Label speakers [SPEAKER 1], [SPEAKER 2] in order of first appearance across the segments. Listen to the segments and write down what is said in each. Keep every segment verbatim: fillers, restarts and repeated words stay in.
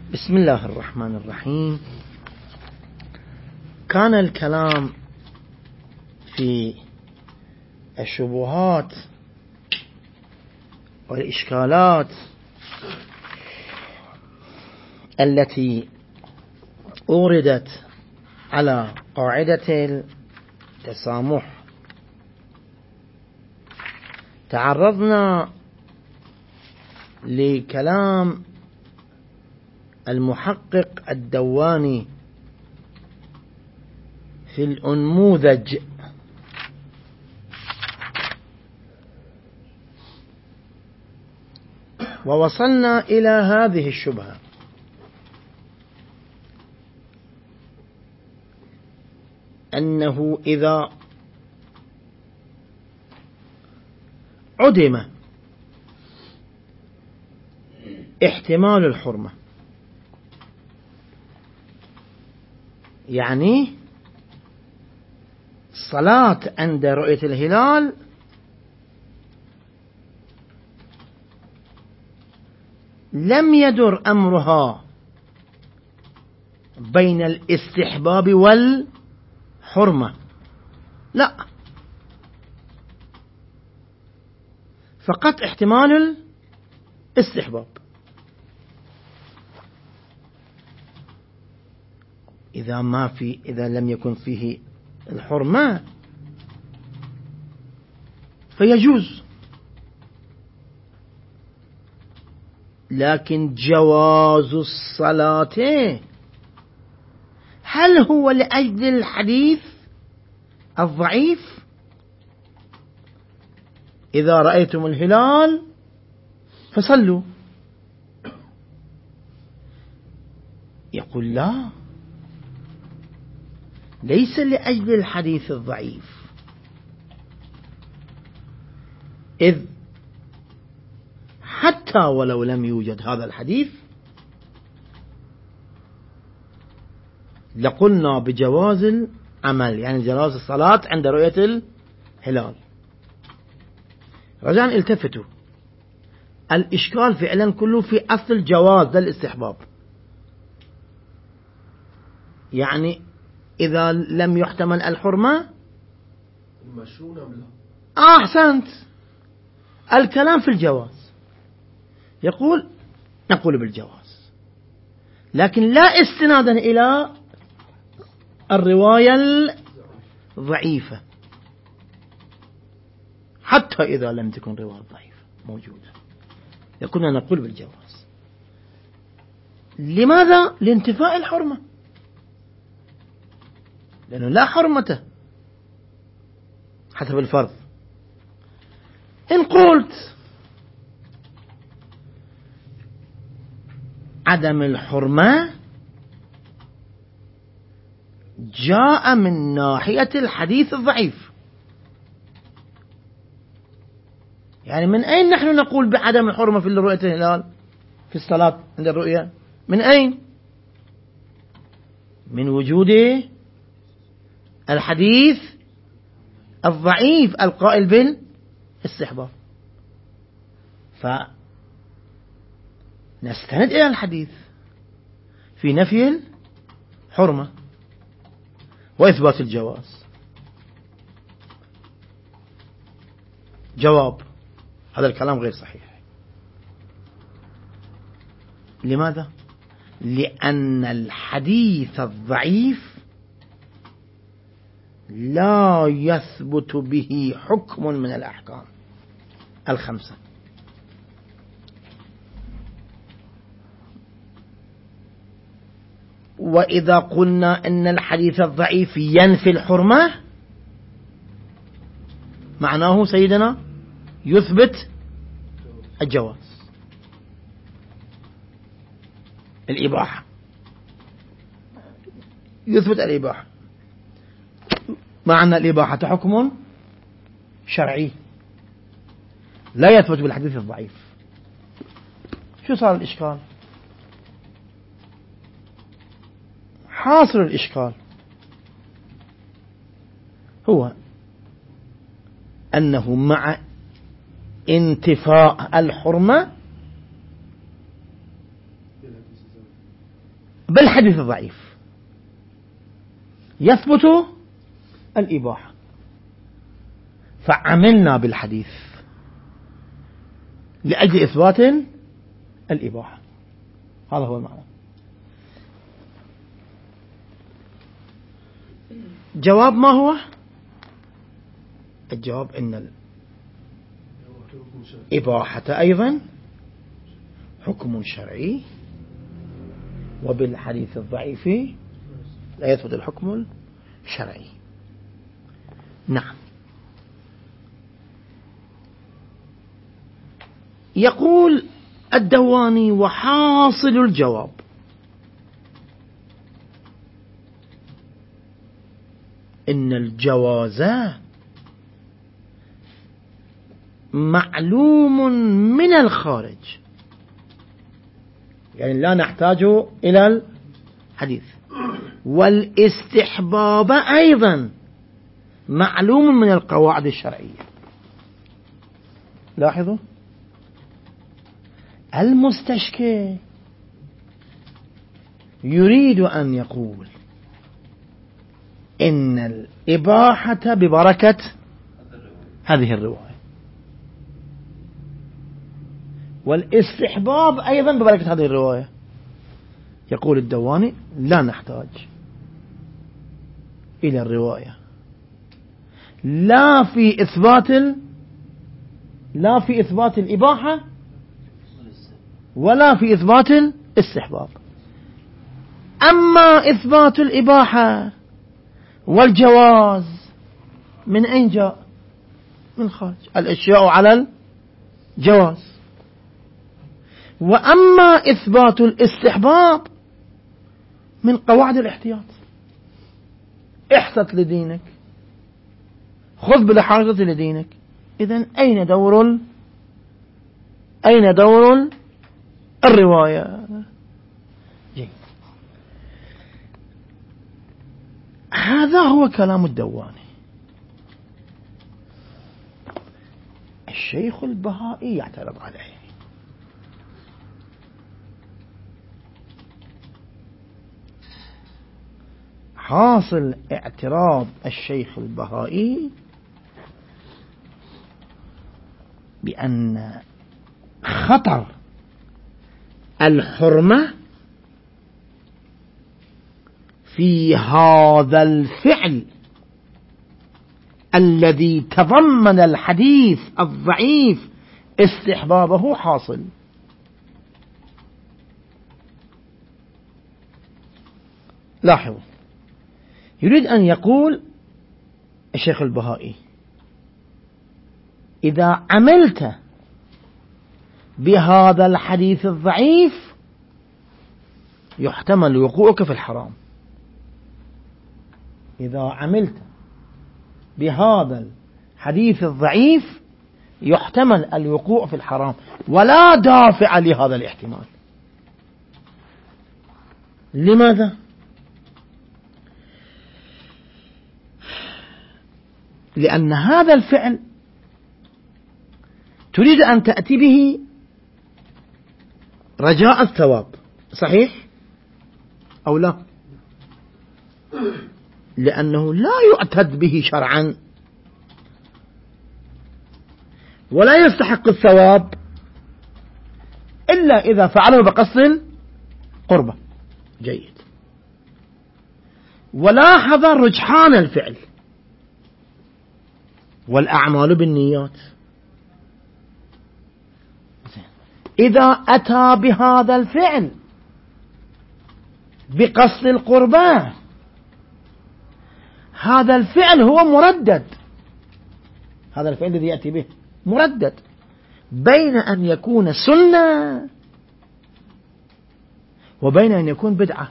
[SPEAKER 1] بسم الله الرحمن الرحيم. كان الكلام في الشبهات والإشكالات التي أوردت على قاعدة التسامح. تعرضنا لكلام المحقق الدواني في الأنموذج ووصلنا إلى هذه الشبهة: أنه إذا عدم احتمال الحرمة، يعني صلاة عند رؤية الهلال لم يدر أمرها بين الاستحباب والحرمة، لا، فقط احتمال الاستحباب. إذا ما في إذا لم يكن فيه الحرمة فيجوز، لكن جواز الصلاة هل هو لأجل الحديث الضعيف إذا رأيتم الهلال فصلوا؟ يقول لا، ليس لأجل الحديث الضعيف، إذ حتى ولو لم يوجد هذا الحديث لقلنا بجواز العمل، يعني جواز الصلاة عند رؤية الهلال. رجاء التفتوا، الإشكال فعلا كله في أصل الجواز للاستحباب، يعني إذا لم يحتمل الحرمة آه أحسنت، الكلام في الجواز، يقول نقول بالجواز، لكن لا استنادا إلى الرواية الضعيفة، حتى إذا لم تكن رواية ضعيفة موجودة يكون نقول بالجواز. لماذا؟ لانتفاء الحرمة، لأنه لا حرمته حسب الفرض. إن قلت عدم الحرمة جاء من ناحية الحديث الضعيف، يعني من أين نحن نقول بعدم الحرمة في رؤية الهلال في الصلاة عند الرؤية؟ من أين؟ من وجود الحديث الضعيف القائل بالاستحباب، فنستند إلى الحديث في نفي الحرمة وإثبات الجواز. جواب: هذا الكلام غير صحيح. لماذا؟ لأن الحديث الضعيف لا يثبت به حكم من الأحكام الخمسة. وإذا قلنا أن الحديث الضعيف ينفي الحرمة معناه سيدنا يثبت الجواز، الإباحة، يثبت الإباحة، معنى الإباحة حكم شرعي لا يثبت بالحديث الضعيف. شو صار الإشكال؟ حاصل الإشكال هو أنه مع انتفاء الحرمة بالحديث الضعيف يثبت الإباحة، فعملنا بالحديث لأجل إثبات الإباحة. هذا هو المعنى. جواب ما هو؟ الجواب إن الإباحة أيضا حكم شرعي، وبالحديث الضعيف لا يثبت الحكم الشرعي. نعم. يقول الدواني: وحاصل الجواب إن الجواز معلوم من الخارج، يعني لا نحتاج إلى الحديث، والاستحباب أيضا معلوم من القواعد الشرعية. لاحظوا، المستشكي يريد أن يقول إن الإباحة ببركة هذه الرواية، والاستحباب أيضا ببركة هذه الرواية. يقول الدواني: لا نحتاج إلى الرواية، لا في إثبات ال... لا في إثبات الإباحة ولا في إثبات الاستحباب. أما إثبات الإباحة والجواز من أين جاء؟ من خارج، الأشياء على الجواز. وأما إثبات الاستحباب من قواعد الاحتياط: احتط لدينك، خذ بالحاجة لدينك. إذن أين دور ال... أين دور ال... الرواية؟ جيد. هذا هو كلام الدواني. الشيخ البهائي يعترض عليه. حاصل اعتراض الشيخ البهائي بأن خطر الحرمة في هذا الفعل الذي تضمن الحديث الضعيف استحبابه حاصل. لاحظوا، يريد أن يقول الشيخ البهائي: إذا عملت بهذا الحديث الضعيف يحتمل وقوعك في الحرام. إذا عملت بهذا الحديث الضعيف يحتمل الوقوع في الحرام، ولا دافع لهذا الاحتمال. لماذا؟ لأن هذا الفعل تريد أن تأتي به رجاء الثواب، صحيح أو لا؟ لأنه لا يعتد به شرعا ولا يستحق الثواب إلا إذا فعله بقصد قربة. جيد. ولاحظ رجحان الفعل: والأعمال بالنيات. إذا أتى بهذا الفعل بقصد القربة هذا الفعل هو مردد، هذا الفعل الذي يأتي به مردد، بين أن يكون سنة وبين أن يكون بدعة.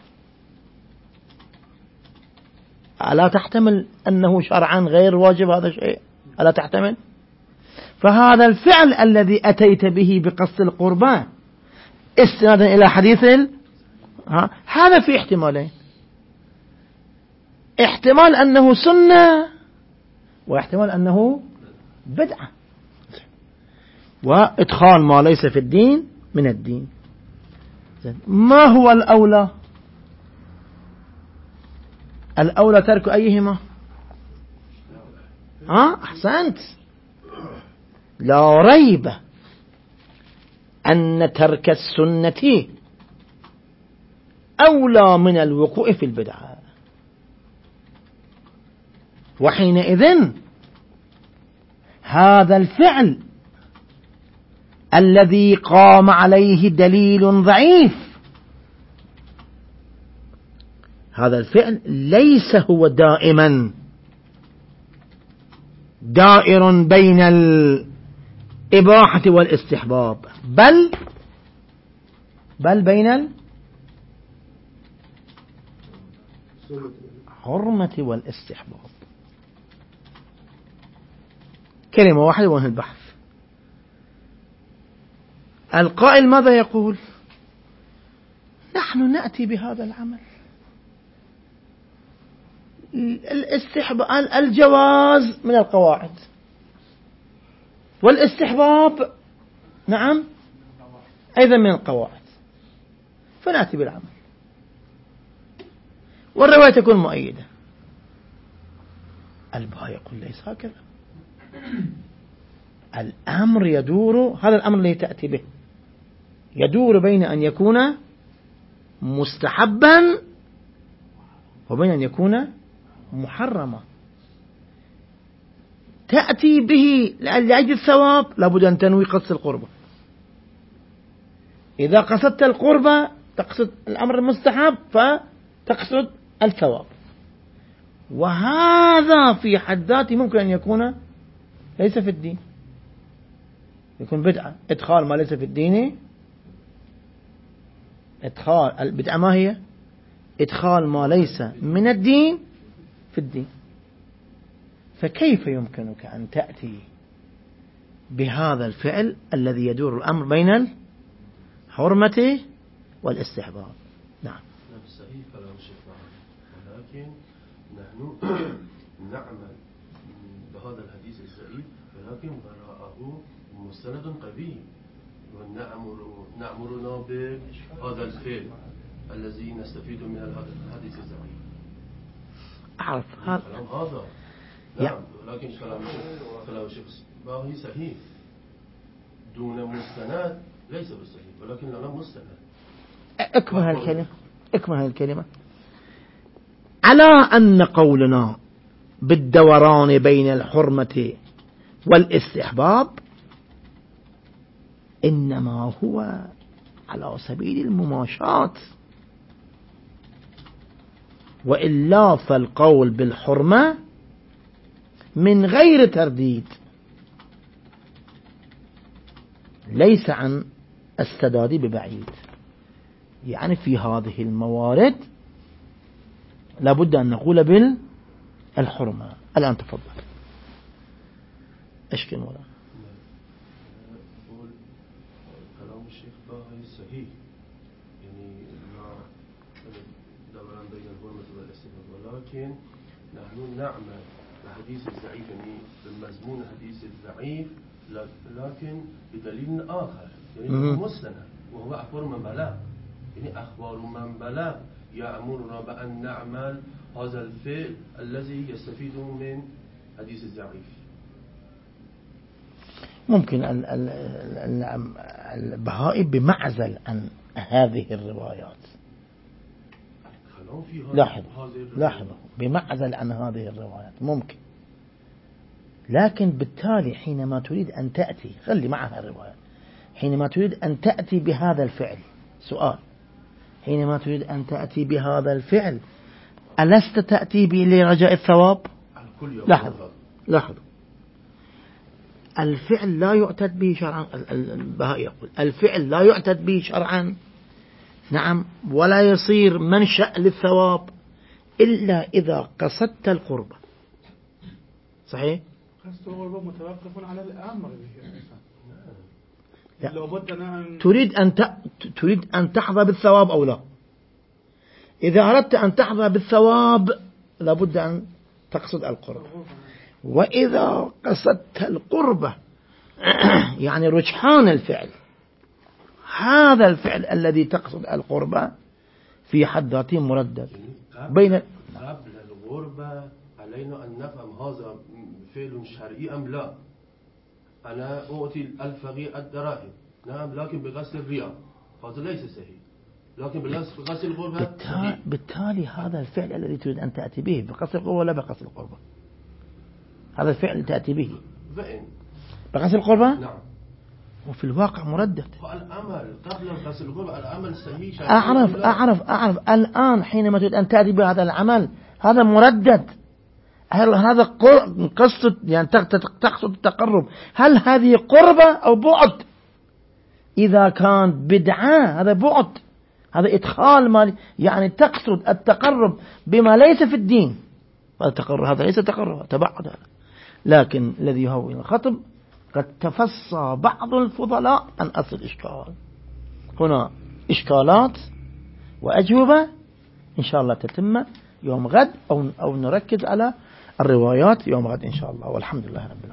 [SPEAKER 1] ألا تحتمل أنه شرعا غير واجب هذا الشيء؟ ألا تحتمل؟ فهذا الفعل الذي أتيت به بقصد القربان استنادا إلى حديث ها هذا في احتمالين: احتمال أنه سنة، واحتمال أنه بدعة، وإدخال ما ليس في الدين من الدين. ما هو الأولى؟ الأولى ترك أيهما؟ ها أحسنت. لا ريب أن ترك السنة أولى من الوقوع في البدعة، وحينئذ هذا الفعل الذي قام عليه دليل ضعيف، هذا الفعل ليس هو دائما دائر بين الإباحة والاستحباب، بل بل بين الحرمة والاستحباب. كلمة واحدة وانهي البحث. القائل ماذا يقول؟ نحن نأتي بهذا العمل، الاستحباب الجواز من القواعد، والاستحباب نعم أيضا من القواعد، فنأتي بالعمل والرواية تكون مؤيدة. البهاء يقول ليس هكذا، الأمر يدور، هذا الأمر الذي تأتي به يدور بين أن يكون مستحبا وبين أن يكون محرما. تأتي به لأجل الثواب لابد أن تنوي قصد القربة. إذا قصدت القربة تقصد الأمر المستحب فتقصد الثواب، وهذا في حد ذاته ممكن أن يكون ليس في الدين، يكون بدعة. إدخال ما ليس في الدين، إدخال البدعة ما هي؟ إدخال ما ليس من الدين في الدين. فكيف يمكنك أن تأتي بهذا الفعل الذي يدور الأمر بين الحرمة والاستحباب؟ نعم
[SPEAKER 2] صحيح كلام الشيخ، ولكن نحن نعمل بهذا الحديث الضعيف، ولكن وراءه مستند قوي، ونأمر نأمرنا بهذا الفعل الذي نستفيد من الحديث الضعيف.
[SPEAKER 1] أعرف هذا
[SPEAKER 2] كلام هذا نعم، ولكن كلام كلام الشيخ باهي صحيح دون مستند ليس بالصحيح، ولكن لنا مستند.
[SPEAKER 1] اكمل هالكلمة، اكمل هالكلمة على أن قولنا بالدوران بين الحرمة والاستحباب إنما هو على سبيل المماشاة، وإلا فالقول بالحرمة من غير ترديد ليس عن السداد ببعيد. يعني في هذه الموارد لابد أن نقول بالحرمة. الآن تفضل أشكي ولا
[SPEAKER 2] كلام الشيخ باهي صحيح، يعني ما دوران بين الحرمة والاستحباب، ولكن نحن نعمل الحديث الضعيف، يعني بمضمون الحديث الضعيف، لكن بدليل آخر، يعني هو مستند وهو أخبار من بلغ، يعني أخبار من بلغ يأمرنا بأن نعمل هذا الفعل الذي يستفيد من حديث الضعيف.
[SPEAKER 1] ممكن البهائي بمعزل عن هذه الروايات، لاحظوا لاحظوا بمعزل عن هذه الروايات ممكن، لكن بالتالي حينما تريد أن تأتي، خلي معها الرواية، حينما تريد أن تأتي بهذا الفعل، سؤال، حينما تريد أن تأتي بهذا الفعل ألست تأتي به لرجاء الثواب؟ لاحظوا لاحظوا الفعل لا يعتد به شرعا، البهائي يقول الفعل لا يعتد به شرعا، نعم، ولا يصير منشأ للثواب إلا إذا قصدت القربة. صحيح؟
[SPEAKER 3] قصد القربة متوقف على الأمر.
[SPEAKER 1] أن تريد أن ت... تريد أن تحظى بالثواب أو لا؟ إذا أردت أن تحظى بالثواب لابد أن تقصد القربة، وإذا قصدت القربة يعني رجحان الفعل، هذا الفعل الذي تقصد القربة في حد ذاته مردد بين
[SPEAKER 2] قبل الغربة علينا أن نفهم هذا فعل شرعي أم لا. أنا أعطي الفقير الدراهم نعم لكن بغسل الرياء هذا ليس صحيح، لكن بغسل الغربة
[SPEAKER 1] بالتالي, بالتالي هذا الفعل الذي تريد أن تأتي به بغسل القربة ولا بغسل القربة؟ هذا الفعل اللي تأتي به
[SPEAKER 2] فإن
[SPEAKER 1] بغسل القربة
[SPEAKER 2] نعم
[SPEAKER 1] وفي الواقع مردد.
[SPEAKER 2] الأمل قبل غسل القربة الأمل صحيح.
[SPEAKER 1] أعرف أعرف أعرف الآن حينما تريد أن تأتي بهذا العمل هذا مردد. هل هذا قصد يعني تقصد التقرب؟ هل هذه قربة أو بعد؟ إذا كان بدعة هذا بعد، هذا إدخال مالي، يعني تقصد التقرب بما ليس في الدين، هذا تقرب، هذا ليس تقرب، تبعد هذا. لكن الذي يهون الخطب قد تفصى بعض الفضلاء عن أصل الإشكال. هنا إشكالات وأجوبة إن شاء الله تتم يوم غد، أو أو نركز على الروايات يوم غد إن شاء الله، والحمد لله رب العالمين.